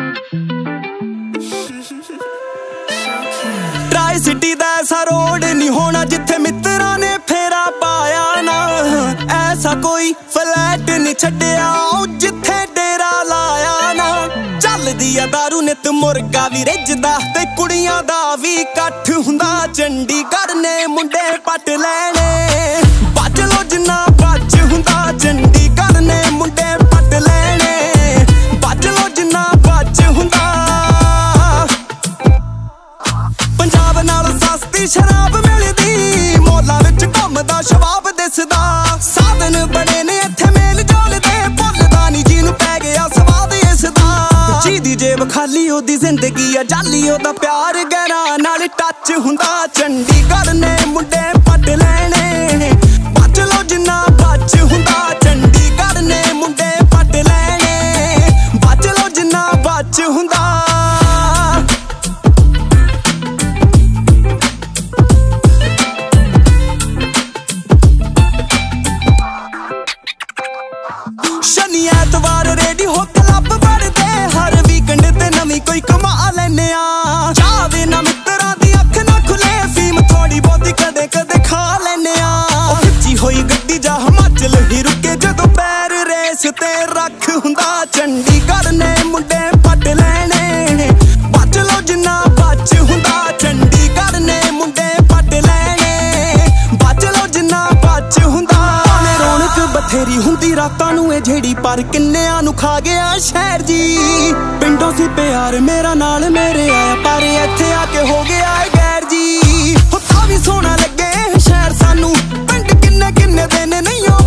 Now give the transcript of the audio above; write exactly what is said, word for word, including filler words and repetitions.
Tri city दा ऐसा road नहीं होना जिथे मित्रा ने फेरा पाया ना। ऐसा कोई फ्लैट नहीं छड्डिया जिथे डेरा लाया ना। चलदी आ दारू नित मुर्गा भी रिझदा ते कुड़ियां दा भी कट्ठ हुंदा। चंडीगढ़ ने मुंडे पट लैणे बच लो जिन्ना बच हुंदा। चंडीगढ़ ने मुंडे पट लैणे बच लो जिन्ना बच हुंदा। पंजाब नाल सस्ती शराब मिलदी मौलां विच घुमदा शबाब दिसदा। साधन बड़े ने इत्थे मेल जोल दे भुलदा नी जिन्नू पै गया स्वाद इसदा। जिहदी जेब खाली ओदी जिंदगी आ जाली ओदा प्यार गहरा नाल टच हुंदा। चंडीगढ़ ने मुंडे पट लैणे बच लो जिन्ना बच हुंदा। चंडीगढ़ ने मुंडे पट लैणे बच लो जिन्ना बच हुंदा। शनि ऐतवार रेडी हो क्लब बढ़दे हर वीकेंड ते नवीं कोई कमा लैने आ। चाह दे ना मित्तरां दी अख ना खुले फीम थोड़ी बहुती कदे कदे खा लैने आ। खिच्ची होई गड्डी जा हिमाचल ही रुके जदों पैर रेस ते रख हुंदा। चंडीगढ़ ने मुंडे पट लैणे बच लो जिन्ना बच हुंदा। चंडीगढ़ ने मुंडे पट लैणे बच लो जिन्ना बच हुंदा। रौनक बथेरी हुंदी रातां नूं ए जेड़ी पर किन्नियां नूं खा गया शहर जी। पिंडों सी प्यार मेरा नाल मेरे आया पर इत्थे आके हो गया गैर जी। तां भी सोहना लगे शहर सानू पिंड किन्ने किन्ने दिन नहीं